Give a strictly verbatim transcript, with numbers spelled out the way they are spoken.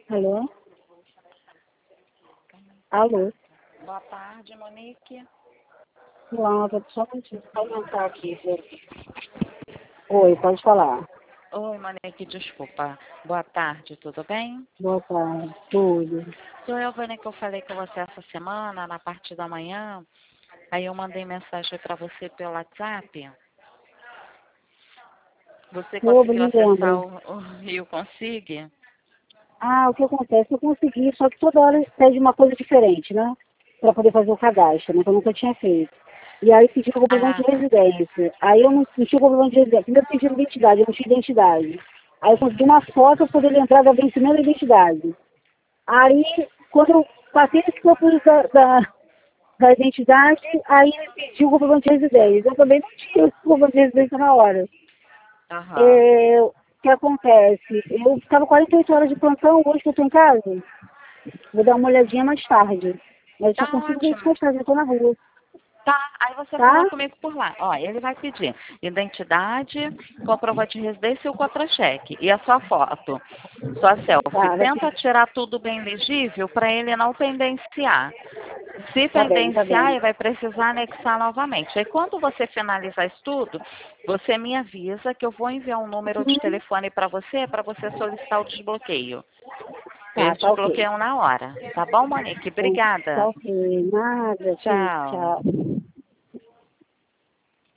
Alô? Alô? Boa tarde, Monique. Laura, só um minutinho, vou aumentar aqui. gente. Oi, pode falar. Oi, Monique, desculpa. Boa tarde, tudo bem? Boa tarde, tudo. Sou eu, Vânia, que eu falei com você essa semana, na parte da manhã. Aí eu mandei mensagem para você pelo WhatsApp. Você Oba, conseguiu me acessar lembro. o, o Rio Consigue? Ah, o que acontece? Eu consegui, só que toda hora pede uma coisa diferente, né? Para poder fazer o cadastro, né? Que eu nunca tinha feito. E aí pediu o comprovante Ah, de residência. Aí eu não, não tinha o comprovante de residência. Primeiro pediram identidade, eu não tinha identidade. Aí eu consegui uma foto para poder lembrar da vencimento da identidade. Aí, quando eu passei nesse corpo da, da, da identidade, aí ele pediu o comprovante de residência. Eu também não tinha esse comprovante de residência na hora. aham. É, o que acontece? Eu ficava quarenta e oito horas de plantão, hoje que eu estou em casa. Vou dar uma olhadinha mais tarde. Mas eu só Tá consigo ver isso ótimo. mais tarde, eu estou na rua. Tá, aí você fala Tá? comigo por lá. Ó, ele vai pedir identidade, comprovante de residência e o contra-cheque. E a sua foto, sua selfie. Tá, vai Tenta ser. tirar tudo bem legível para ele não pendenciar. Se Tá bem, tá pendenciar, bem. ele vai precisar anexar novamente. Aí quando você finalizar isso tudo, você me avisa que eu vou enviar um número de Uhum. telefone para você, para você solicitar o desbloqueio. Tá, Eles tá ok. desbloqueiam na hora. Tá bom, Monique? Então, tá Obrigada. ok. Nada, tchau, Tchau. tchau.